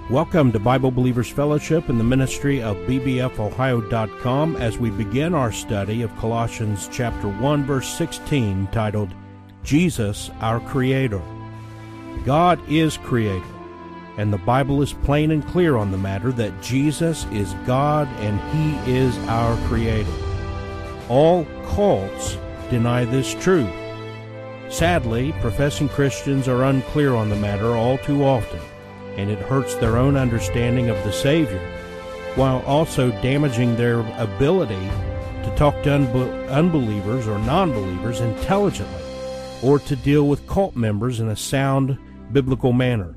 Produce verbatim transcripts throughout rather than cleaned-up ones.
Welcome to Bible Believers Fellowship in the ministry of B B F Ohio dot com as we begin our study of Colossians chapter one, verse sixteen, titled, Jesus, Our Creator. God is Creator, and the Bible is plain and clear on the matter that Jesus is God and He is our Creator. All cults deny this truth. Sadly, professing Christians are unclear on the matter all too often, and it hurts their own understanding of the Savior, while also damaging their ability to talk to unbe- unbelievers or non-believers intelligently, or to deal with cult members in a sound biblical manner.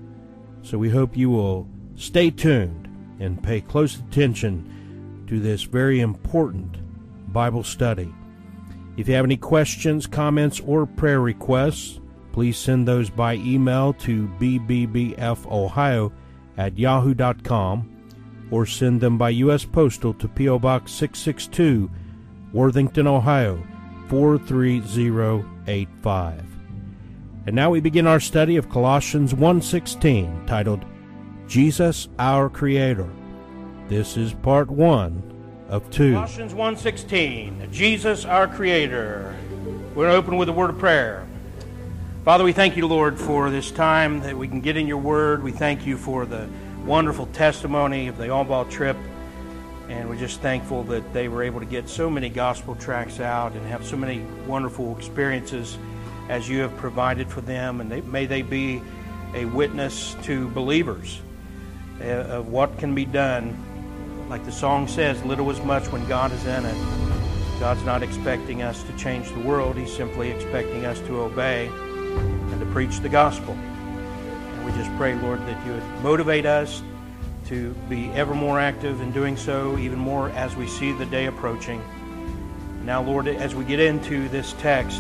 So we hope you will stay tuned and pay close attention to this very important Bible study. If you have any questions, comments, or prayer requests, please send those by email to b b b f ohio at yahoo dot com or send them by U S Postal to P O Box six six two, Worthington, Ohio, four three zero eight five. And now we begin our study of Colossians one sixteen, titled, Jesus, Our Creator. This is part one of two. Colossians one sixteen, Jesus, Our Creator. We're going to open with a word of prayer. Father, we thank you, Lord, for this time that we can get in your word. We thank you for the wonderful testimony of the Allball trip. And we're just thankful that they were able to get so many gospel tracts out and have so many wonderful experiences as you have provided for them. And they, may they be a witness to believers uh, of what can be done. Like the song says, little is much when God is in it. God's not expecting us to change the world. He's simply expecting us to obey and to preach the gospel. And we just pray, Lord, that you would motivate us to be ever more active in doing so, even more as we see the day approaching. Now, Lord, as we get into this text,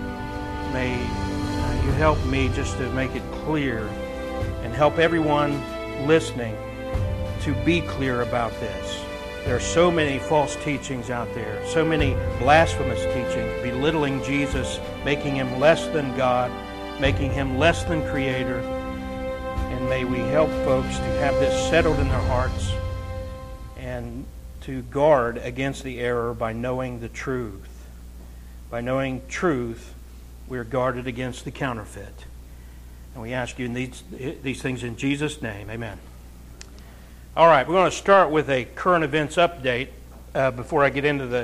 may uh, you help me just to make it clear and help everyone listening to be clear about this. There are so many false teachings out there, so many blasphemous teachings, belittling Jesus, making him less than God, making him less than Creator. And may we help folks to have this settled in their hearts and to guard against the error by knowing the truth. By knowing truth, we are guarded against the counterfeit. And we ask you these, these things in Jesus' name. Amen. All right, we're going to start with a current events update uh, before I get into the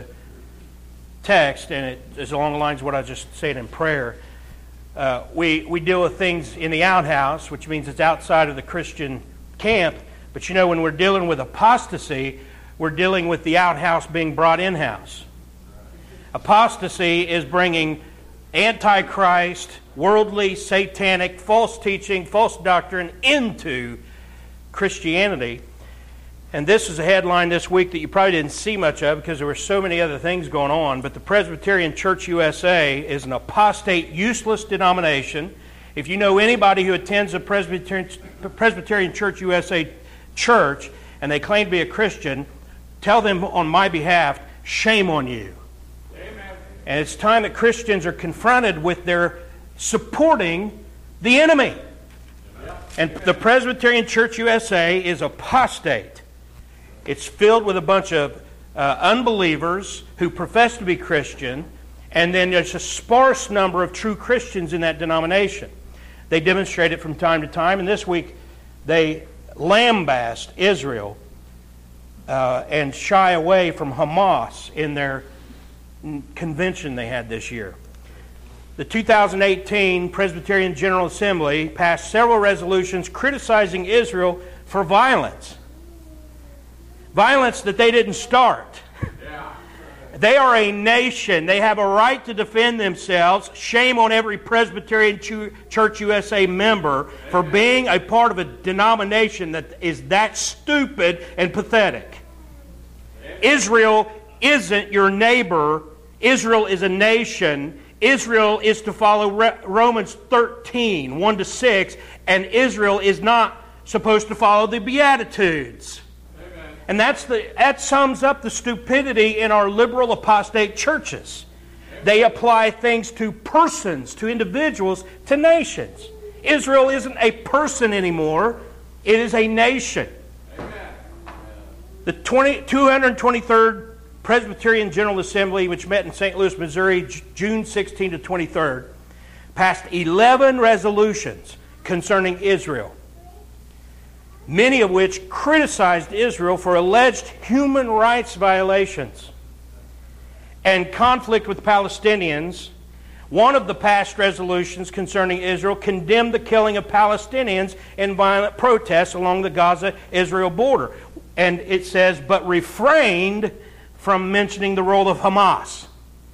text, and it is along the lines of what I just said in prayer. Uh, we, we deal with things in the outhouse, which means it's outside of the Christian camp, but you know, when we're dealing with apostasy, we're dealing with the outhouse being brought in-house. Apostasy is bringing antichrist, worldly, satanic, false teaching, false doctrine into Christianity. And this is a headline this week that you probably didn't see much of because there were so many other things going on. But the Presbyterian Church U S A is an apostate, useless denomination. If you know anybody who attends a Presbyterian, Presbyterian Church U S A church and they claim to be a Christian, tell them on my behalf, shame on you. Amen. And it's time that Christians are confronted with their supporting the enemy. And the Presbyterian Church U S A is apostate. It's filled with a bunch of uh, unbelievers who profess to be Christian, and then there's a sparse number of true Christians in that denomination. They demonstrate it from time to time, and this week they lambast Israel uh, and shy away from Hamas in their convention they had this year. The two thousand eighteen Presbyterian General Assembly passed several resolutions criticizing Israel for violence. Violence that they didn't start. Yeah. They are a nation. They have a right to defend themselves. Shame on every Presbyterian Church U S A member for being a part of a denomination that is that stupid and pathetic. Israel isn't your neighbor. Israel is a nation. Israel is to follow Romans thirteen, one to six, and Israel is not supposed to follow the Beatitudes. Amen. And that's the that sums up the stupidity in our liberal apostate churches. Amen. They apply things to persons, to individuals, to nations. Israel isn't a person anymore. It is a nation. Amen. The two hundred twenty-third Presbyterian General Assembly, which met in Saint Louis, Missouri, June sixteenth to twenty-third, passed eleven resolutions concerning Israel, many of which criticized Israel for alleged human rights violations and conflict with Palestinians. One of the past resolutions concerning Israel condemned the killing of Palestinians in violent protests along the Gaza-Israel border. And it says, but refrained from mentioning the role of Hamas.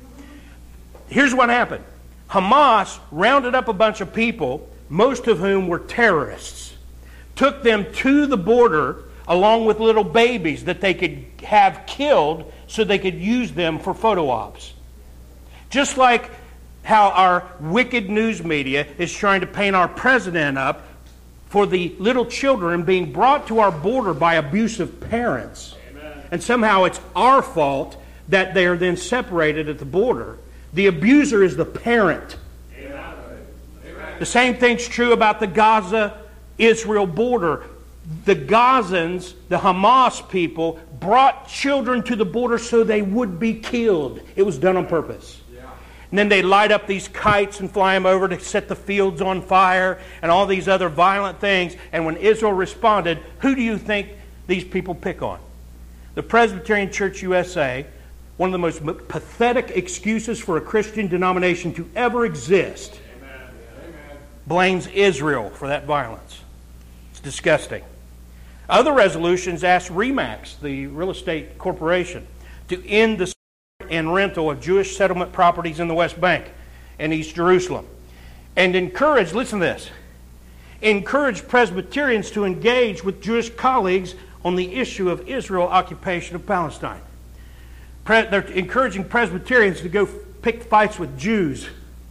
Here's what happened. Hamas rounded up a bunch of people, most of whom were terrorists, took them to the border along with little babies that they could have killed so they could use them for photo ops. Just like how our wicked news media is trying to paint our president up for the little children being brought to our border by abusive parents. Amen. And somehow it's our fault that they are then separated at the border. The abuser is the parent. Amen. The same thing's true about the Gaza-Israel border. The Gazans, the Hamas people, brought children to the border so they would be killed. It was done on purpose. And then they light up these kites and fly them over to set the fields on fire and all these other violent things. And when Israel responded, who do you think these people pick on? The Presbyterian Church U S A, one of the most pathetic excuses for a Christian denomination to ever exist, Amen. blames Israel for that violence. It's disgusting. Other resolutions asked RE/MAX, the real estate corporation, to end the and rental of Jewish settlement properties in the West Bank and East Jerusalem. And encourage, listen to this, encourage Presbyterians to engage with Jewish colleagues on the issue of Israel occupation of Palestine. Pre- they're encouraging Presbyterians to go pick fights with Jews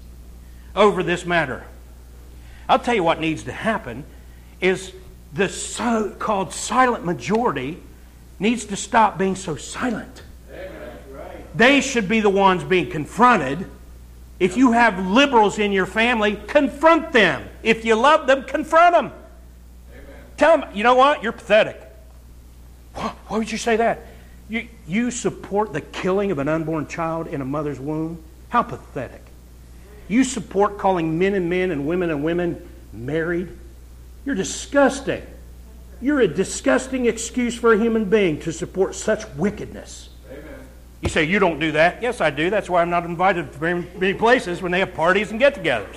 over this matter. I'll tell you what needs to happen is the so-called silent majority needs to stop being so silent. They should be the ones being confronted. If you have liberals in your family, confront them. If you love them, confront them. Amen. Tell them, you know what? You're pathetic. Why would you say that? You, you support the killing of an unborn child in a mother's womb? How pathetic. You support calling men and men and women and women married? You're disgusting. You're a disgusting excuse for a human being to support such wickedness. You say, you don't do that. Yes, I do. That's why I'm not invited to very many places when they have parties and get-togethers.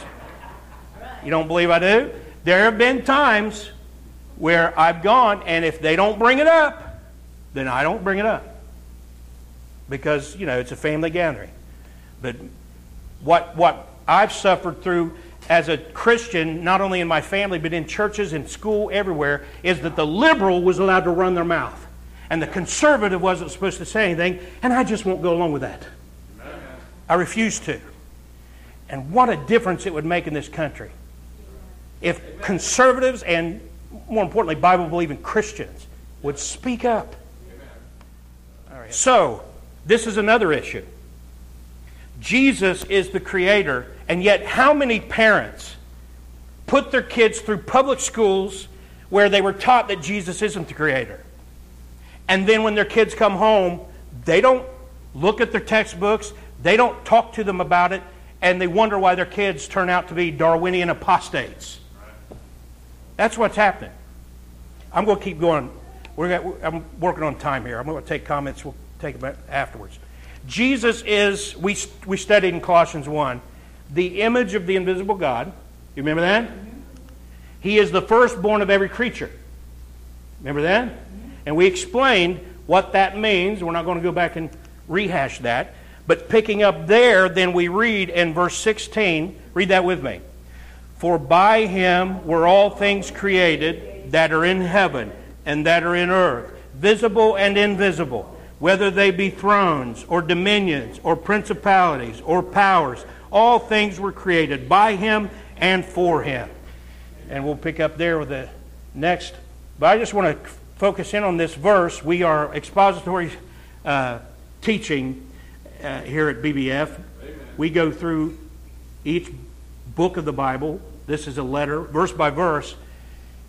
You don't believe I do? There have been times where I've gone, and if they don't bring it up, then I don't bring it up. Because, you know, it's a family gathering. But what, what I've suffered through as a Christian, not only in my family, but in churches, in school, everywhere, is that the liberal was allowed to run their mouth. And the conservative wasn't supposed to say anything, and I just won't go along with that. Amen. I refuse to. And what a difference it would make in this country if Amen. Conservatives and, more importantly, Bible-believing Christians would speak up. All right. So, this is another issue. Jesus is the Creator, and yet how many parents put their kids through public schools where they were taught that Jesus isn't the Creator? And then when their kids come home, they don't look at their textbooks, they don't talk to them about it, and they wonder why their kids turn out to be Darwinian apostates. That's what's happening. I'm going to keep going. We're going to, I'm working on time here. I'm going to take comments. We'll take them afterwards. Jesus is, we, we studied in Colossians one, the image of the invisible God. You remember that? He is the firstborn of every creature. Remember that? And we explained what that means. We're not going to go back and rehash that. But picking up there, then we read in verse sixteen, read that with me. For by him were all things created that are in heaven and that are in earth, visible and invisible, whether they be thrones or dominions or principalities or powers. All things were created by him and for him. And we'll pick up there with the next. But I just want to focus in on this verse. We are expository uh, teaching uh, here at B B F. Amen. We go through each book of the Bible. This is a letter, verse by verse.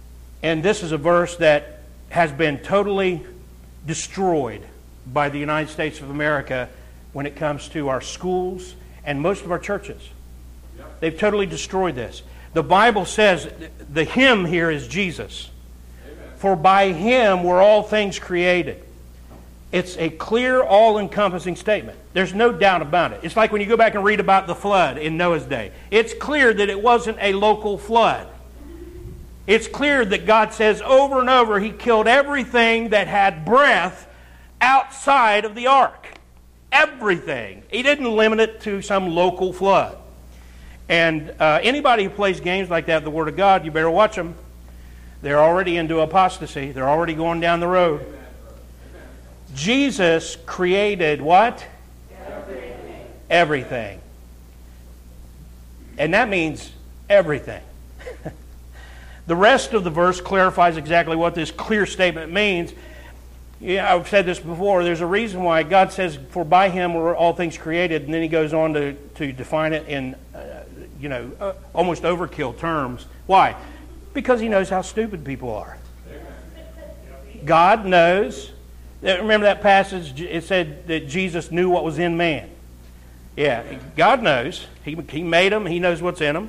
And this is a verse that has been totally destroyed by the United States of America when it comes to our schools and most of our churches. Yep. They've totally destroyed this. The Bible says the him here is Jesus. Amen. For by him were all things created. It's a clear, all-encompassing statement. There's no doubt about it. It's like when you go back and read about the flood in Noah's day. It's clear that it wasn't a local flood. It's clear that God says over and over He killed everything that had breath outside of the ark. Everything. He didn't limit it to some local flood. And uh, anybody who plays games like that with the Word of God, you better watch them. They're already into apostasy. They're already going down the road. Amen. Jesus created what? Everything. Everything. And that means everything. The rest of the verse clarifies exactly what this clear statement means. Yeah, I've said this before. There's a reason why God says, "For by Him were all things created," and then He goes on to, to define it in, uh, you know, uh, almost overkill terms. Why? Because He knows how stupid people are. God knows. Remember that passage? It said that Jesus knew what was in man. Yeah, God knows. He He made them. He knows what's in them.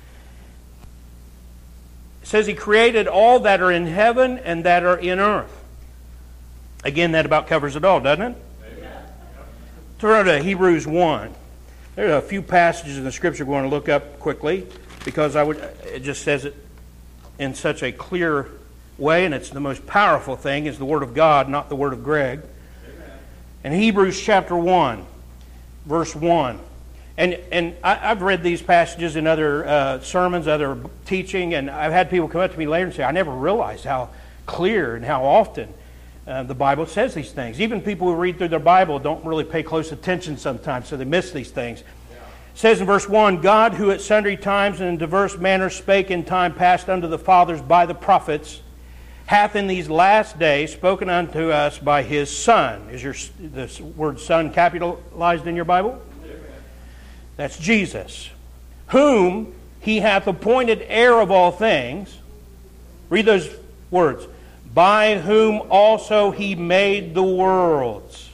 It says He created all that are in heaven and that are in earth. Again, that about covers it all, doesn't it? Amen. Turn to Hebrews one. There are a few passages in the Scripture we're going to look up quickly because I would. It just says it in such a clear way, and it's the most powerful thing is the Word of God, not the Word of Greg. Amen. In Hebrews chapter one, verse one. And and I, I've read these passages in other uh, sermons, other teaching, and I've had people come up to me later and say, I never realized how clear and how often uh, the Bible says these things. Even people who read through their Bible don't really pay close attention sometimes, so they miss these things. Yeah. It says in verse one, God, who at sundry times and in diverse manners spake in time past unto the fathers by the prophets, hath in these last days spoken unto us by His Son. Is your the word Son capitalized in your Bible? That's Jesus, whom He hath appointed heir of all things. Read those words. By whom also He made the worlds.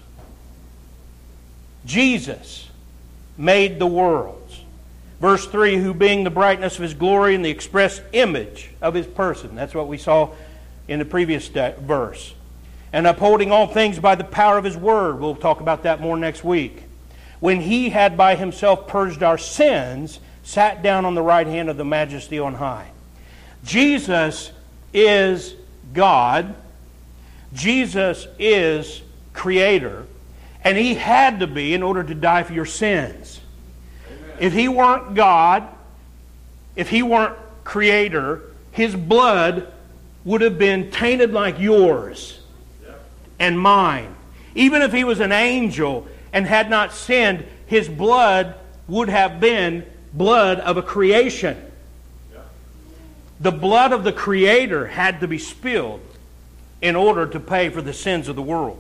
Jesus made the worlds. Verse three, who being the brightness of His glory and the express image of His person. That's what we saw in the previous verse. And upholding all things by the power of His word. We'll talk about that more next week. When He had by Himself purged our sins, sat down on the right hand of the Majesty on high. Jesus is God. Jesus is Creator. And He had to be in order to die for your sins. Amen. If He weren't God, if He weren't Creator, His blood would have been tainted like yours and mine. Even if He was an angel and had not sinned, His blood would have been blood of a creation. Yeah. The blood of the Creator had to be spilled in order to pay for the sins of the world.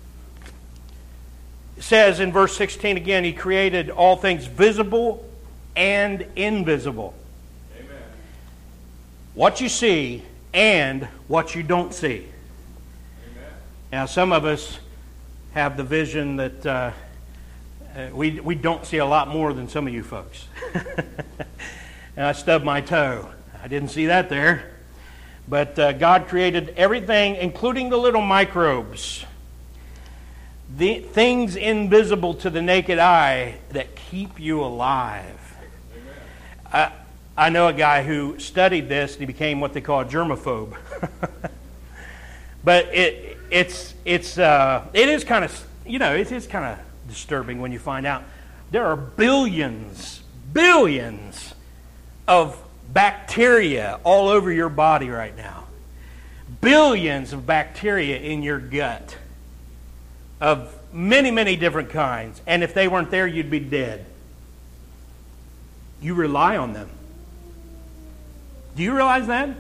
It says in verse sixteen again, He created all things visible and invisible. Amen. What you see and what you don't see. Amen. Now some of us have the vision that uh, uh, we we don't see a lot more than some of you folks. And I stubbed my toe. I didn't see that there. But uh, God created everything, including the little microbes. The things invisible to the naked eye that keep you alive. I, I know a guy who studied this and he became what they call a germaphobe. But it it's it's uh, it is kind of you know it is kind of disturbing when you find out there are billions billions of bacteria all over your body right now. Billions of bacteria in your gut of many many different kinds, and if they weren't there, you'd be dead. You rely on them. Do you realize that?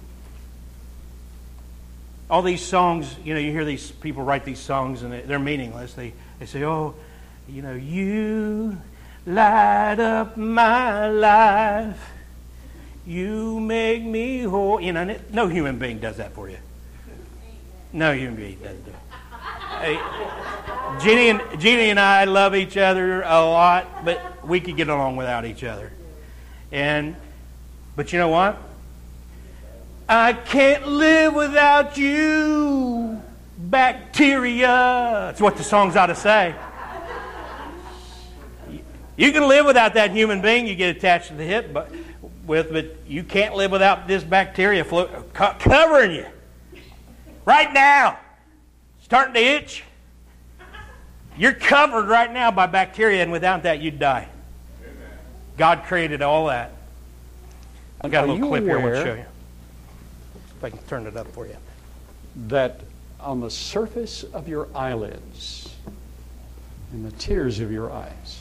All these songs, you know, you hear these people write these songs and they're meaningless. They they say, oh, you know, you light up my life. You make me whole. You know, no human being does that for you. No human being does that. Hey, Jeannie and Jeannie and I love each other a lot, but we could get along without each other. And but you know what? I can't live without you, bacteria. That's what the songs ought to say. You can live without that human being you get attached to the hip but, with, but you can't live without this bacteria flo- co- covering you. Right now. Starting to itch. You're covered right now by bacteria, and without that, you'd die. Amen. God created all that. I've got a little clip here I want to show you. If I can turn it up for you. That on the surface of your eyelids, in the tears of your eyes,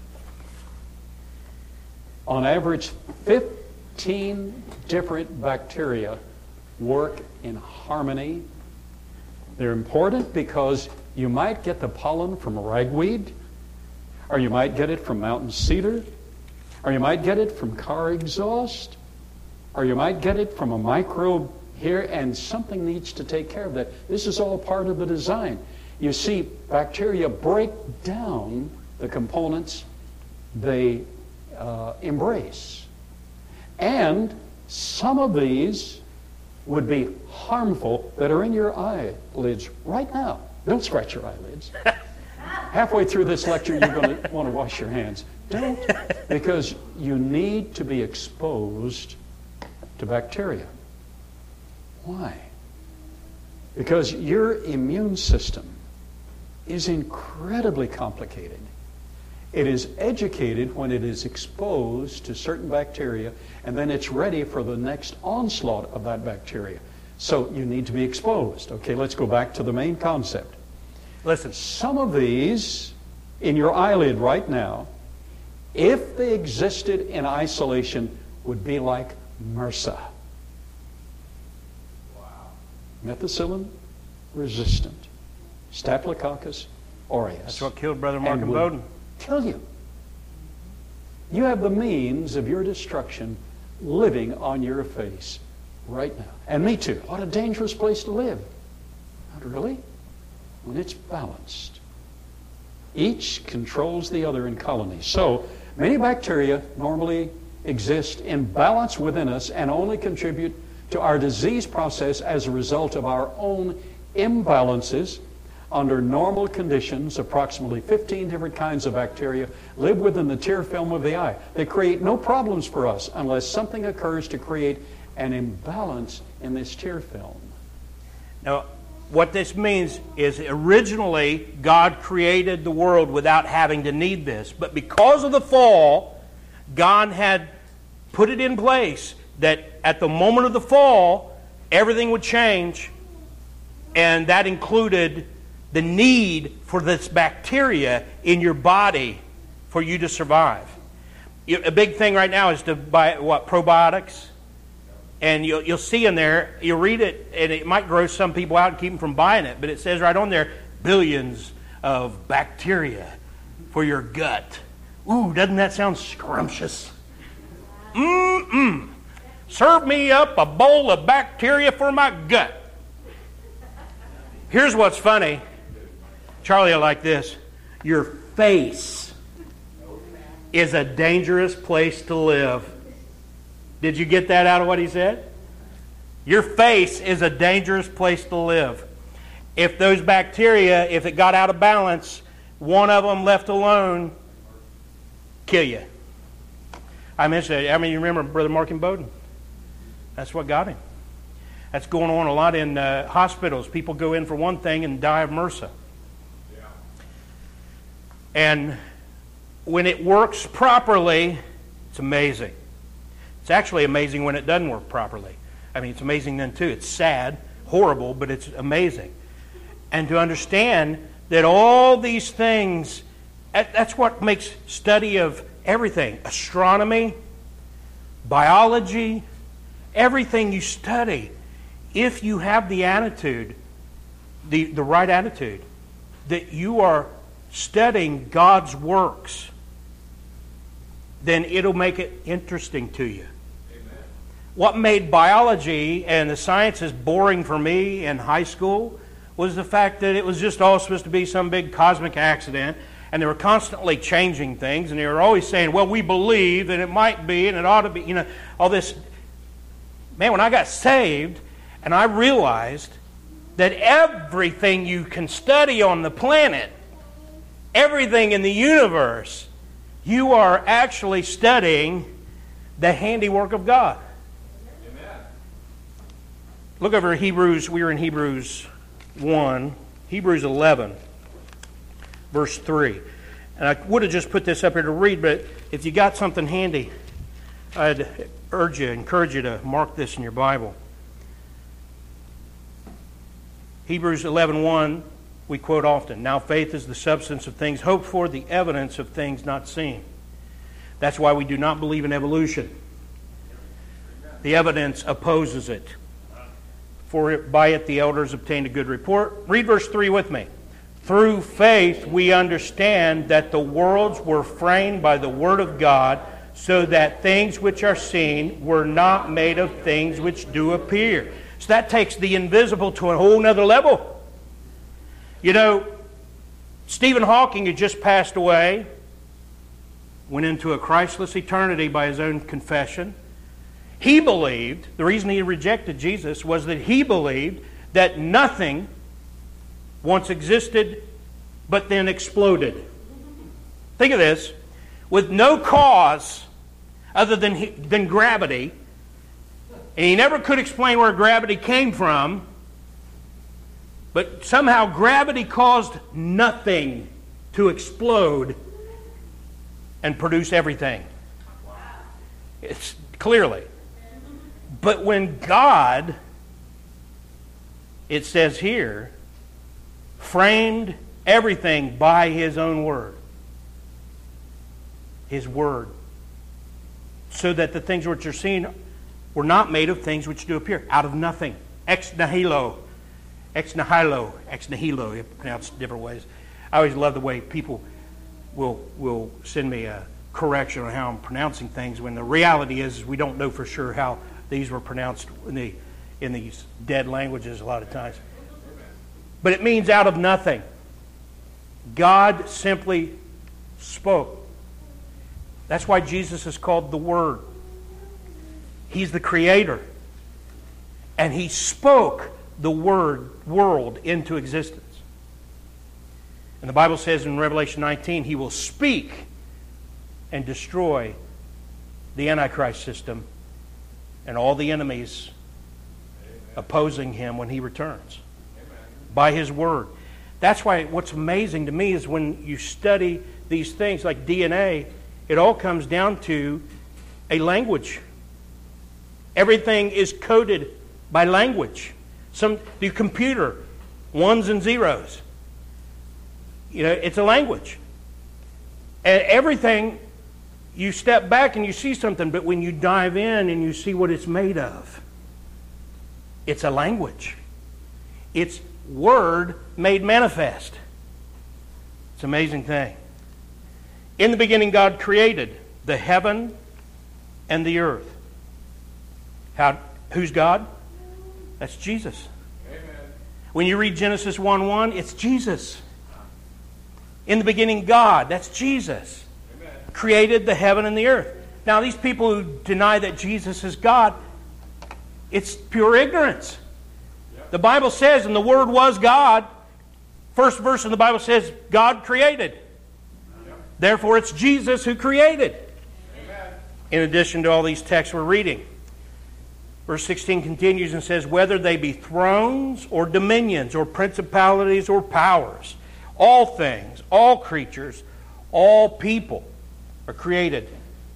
on average, fifteen different bacteria work in harmony. They're important because you might get the pollen from ragweed, or you might get it from mountain cedar, or you might get it from car exhaust, or you might get it from a microbe here, and something needs to take care of that. This is all part of the design. You see, bacteria break down the components they uh, embrace. And some of these would be harmful that are in your eyelids right now. Don't scratch your eyelids. Halfway through this lecture, you're going to want to wash your hands. Don't, because you need to be exposed to bacteria. Why? Because your immune system is incredibly complicated. It is educated when it is exposed to certain bacteria, and then it's ready for the next onslaught of that bacteria. So you need to be exposed. Okay, let's go back to the main concept. Listen. Some of these in your eyelid right now, if they existed in isolation, would be like MRSA. Wow. Methicillin resistant. Staphylococcus aureus. That's what killed Brother Markham Bowden. Kill you. You have the means of your destruction living on your face right now. And me too. What a dangerous place to live. Not really. When it's balanced. Each controls the other in colonies. So, many bacteria normally exist in balance within us and only contribute to our disease process as a result of our own imbalances. Under normal conditions, approximately fifteen different kinds of bacteria live within the tear film of the eye. They create no problems for us unless something occurs to create an imbalance in this tear film. Now, what this means is originally God created the world without having to need this. But because of the fall, God had put it in place that at the moment of the fall, everything would change. And that included the need for this bacteria in your body for you to survive. A big thing right now is to buy, what, probiotics? And you'll, you'll see in there, you'll read it, and it might gross some people out and keep them from buying it, but it says right on there, billions of bacteria for your gut. Ooh, doesn't that sound scrumptious? Mm-mm. Serve me up a bowl of bacteria for my gut. Here's what's funny. Charlie, I like this. Your face is a dangerous place to live. Did you get that out of what he said? Your face is a dangerous place to live. If those bacteria, if it got out of balance, one of them left alone, kill you. I mentioned it. I mean, you remember Brother Markham Bowden? That's what got him. That's going on a lot in uh, hospitals. People go in for one thing and die of MRSA. Yeah. And when it works properly, it's amazing. It's actually amazing when it doesn't work properly. I mean, it's amazing then too. It's sad, horrible, but it's amazing. And to understand that all these things, that's what makes study of everything. Astronomy, biology, everything you study. If you have the attitude, the, the right attitude, that you are studying God's works, then it'll make it interesting to you. Amen. What made biology and the sciences boring for me in high school was the fact that it was just all supposed to be some big cosmic accident, and they were constantly changing things, and they were always saying, well, we believe that it might be, and it ought to be, you know, all this. Man, when I got saved, and I realized that everything you can study on the planet, everything in the universe, you are actually studying the handiwork of God. Amen. Look over Hebrews, we were in Hebrews one, Hebrews eleven, verse three. And I would have just put this up here to read, but if you got something handy, I'd urge you, encourage you to mark this in your Bible. Hebrews eleven one, we quote often, now faith is the substance of things hoped for, the evidence of things not seen. That's why we do not believe in evolution. The evidence opposes it. For it, by it the elders obtained a good report. Read verse three with me. Through faith we understand that the worlds were framed by the word of God, so that things which are seen were not made of things which do appear. So that takes the invisible to a whole nother level. You know, Stephen Hawking had just passed away, went into a Christless eternity by his own confession. He believed, the reason he rejected Jesus was that he believed that nothing once existed but then exploded. Think of this. With no cause other than, than gravity, and he never could explain where gravity came from, but somehow gravity caused nothing to explode and produce everything. It's clearly. But when God, it says here, framed everything by His own Word. His Word. So that the things which are seen were not made of things which do appear. Out of nothing. Ex nihilo. Ex nihilo. Ex nihilo. It's pronounced different ways. I always love the way people will will send me a correction on how I'm pronouncing things, when the reality is we don't know for sure how these were pronounced in the in these dead languages a lot of times. But it means out of nothing. God simply spoke. That's why Jesus is called the Word. He's the Creator. And He spoke the Word world into existence. And the Bible says in Revelation nineteen, He will speak and destroy the Antichrist system and all the enemies Amen. Opposing Him when He returns. Amen. By His Word. That's why what's amazing to me is when you study these things like D N A, it all comes down to a language. Everything is coded by language. Some the computer, ones and zeros. You know, it's a language. And everything, you step back and you see something, but when you dive in and you see what it's made of, it's a language. It's Word made manifest. It's an amazing thing. In the beginning, God created the heaven and the earth. How? Who's God? That's Jesus. Amen. When you read Genesis one one, it's Jesus. In the beginning, God, that's Jesus, Amen. Created the heaven and the earth. Now, these people who deny that Jesus is God, it's pure ignorance. Yep. The Bible says, and the Word was God. First verse in the Bible says, God created. Yep. Therefore, it's Jesus who created. Amen. In addition to all these texts we're reading. Verse sixteen continues and says, whether they be thrones or dominions or principalities or powers, all things, all creatures, all people are created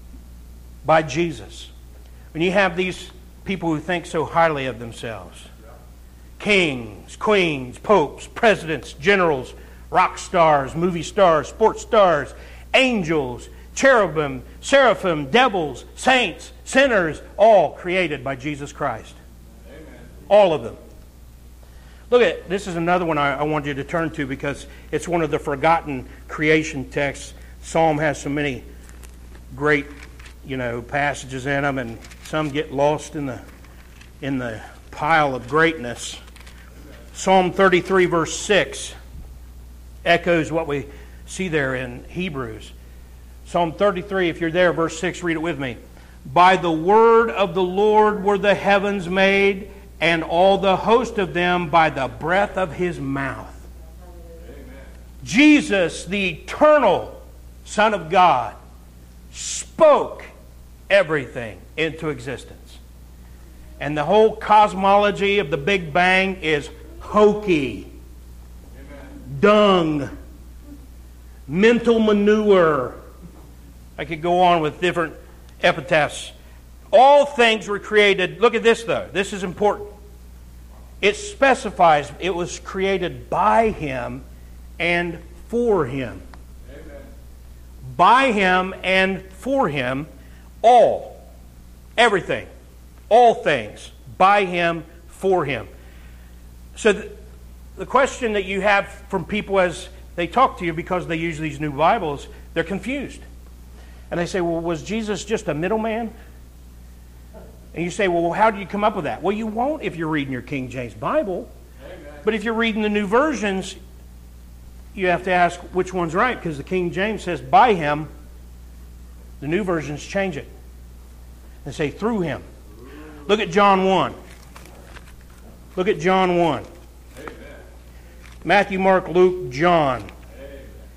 by Jesus. When you have these people who think so highly of themselves, kings, queens, popes, presidents, generals, rock stars, movie stars, sports stars, angels, cherubim, seraphim, devils, saints, sinners, all created by Jesus Christ. Amen. All of them. Look at, this is another one I, I want you to turn to because it's one of the forgotten creation texts. Psalm has so many great, you know, passages in them, and some get lost in the in the pile of greatness. Psalm thirty-three, verse six, echoes what we see there in Hebrews. Psalm thirty-three, if you're there, verse six, read it with me. By the word of the Lord were the heavens made, and all the host of them by the breath of His mouth. Amen. Jesus, the eternal Son of God, spoke everything into existence. And the whole cosmology of the Big Bang is hokey, Amen. Dung, mental manure. I could go on with different epitaphs. All things were created. Look at this, though. This is important. It specifies it was created by Him and for Him. Amen. By Him and for Him, all, everything, all things, by Him, for Him. So the, the question that you have from people as they talk to you, because they use these new Bibles, they're confused. And they say, well, was Jesus just a middleman? And you say, well, how did you come up with that? Well, you won't if you're reading your King James Bible. Amen. But if you're reading the new versions, you have to ask which one's right, because the King James says by Him. The new versions change it and say through Him. Look at John one. Look at John one. Amen. Matthew, Mark, Luke, John. Amen.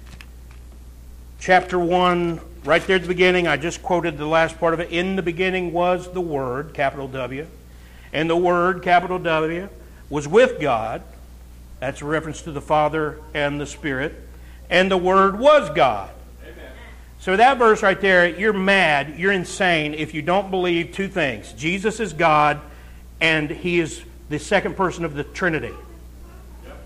Chapter one, right there at the beginning, I just quoted the last part of it. In the beginning was the Word, capital W. And the Word, capital W, was with God. That's a reference to the Father and the Spirit. And the Word was God. Amen. So that verse right there, you're mad, you're insane if you don't believe two things. Jesus is God, and He is the second person of the Trinity. Yep.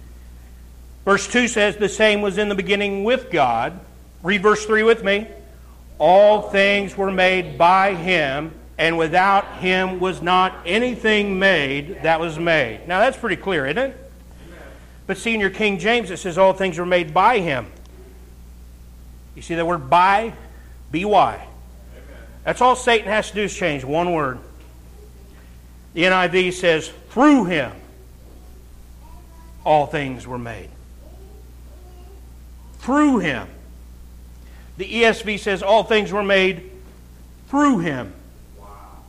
Verse two says, the same was in the beginning with God. Read verse three with me. All things were made by Him, and without Him was not anything made that was made. Now that's pretty clear, isn't it? But see, in your King James, it says all things were made by Him. You see that word by? B Y. That's all Satan has to do is change one word. The N I V says, through Him all things were made. Through Him. The E S V says all things were made through Him. Wow.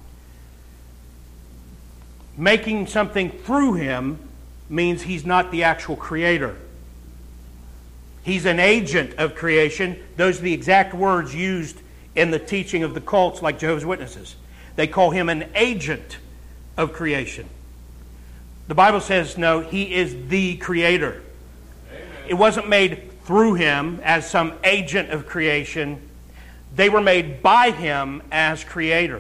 Making something through Him means He's not the actual creator. He's an agent of creation. Those are the exact words used in the teaching of the cults like Jehovah's Witnesses. They call Him an agent of creation. The Bible says, no, He is the creator. Amen. It wasn't made through Him as some agent of creation. They were made by Him as creator.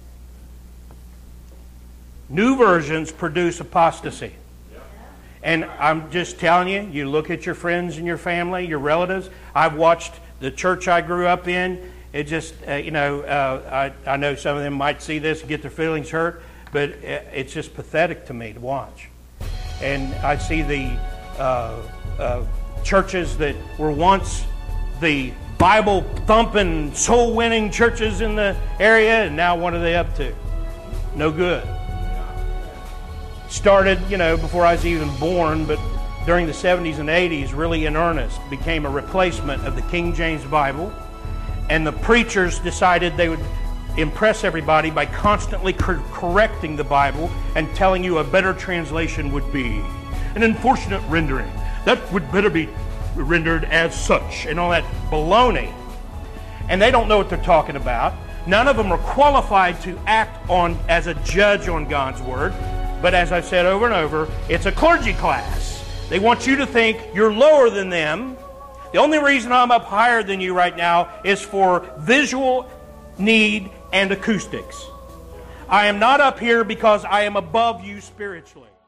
New versions produce apostasy. And I'm just telling you, you look at your friends and your family, your relatives. I've watched the church I grew up in. It just, uh, you know, uh, I, I know some of them might see this and get their feelings hurt, but it's just pathetic to me to watch. And I see the uh, uh, churches that were once the Bible-thumping, soul-winning churches in the area, and now what are they up to? No good. Started, you know, before I was even born, but during the seventies and eighties, really in earnest, became a replacement of the King James Bible. And the preachers decided they would impress everybody by constantly cor- correcting the Bible and telling you a better translation would be an unfortunate rendering. That would better be rendered as such, and all that baloney. And they don't know what they're talking about. None of them are qualified to act on as a judge on God's Word. But as I've said over and over, it's a clergy class. They want you to think you're lower than them. The only reason I'm up higher than you right now is for visual need and acoustics. I am not up here because I am above you spiritually.